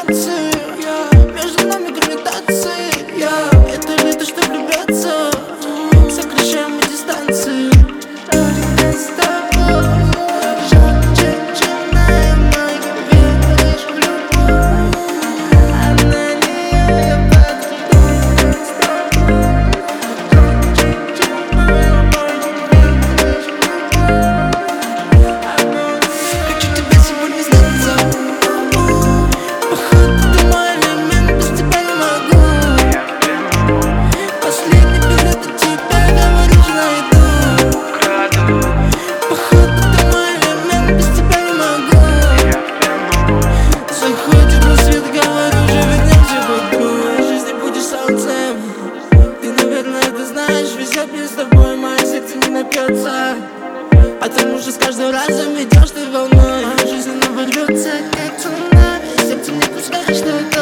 танцы, между нами гравитация. Это ли то, что влюбляться? Сокращаем мы дистанции. Только с тобой жарче, чем на Ямайке. Веришь в любовь, а на нее я подойду. С тобой жарче, чем на Ямайке. Веришь в любовь, а на нее. Хочу тебе сегодня сниться. Походу ты мой элемент, без тебя не могу. Последний билет от тебя, говоришь, найду. Походу ты мой элемент, без тебя не могу. Заходит на свет, говорю, уже вернемся в игру. В жизни будешь солнцем, ты, наверное, это знаешь. Везет мне с тобой, мое сердце не напьется. Потому что с каждым разом идешь ты волной. Моя жизнь, она ворвется, как цунами. Сердце не пускаешь, что это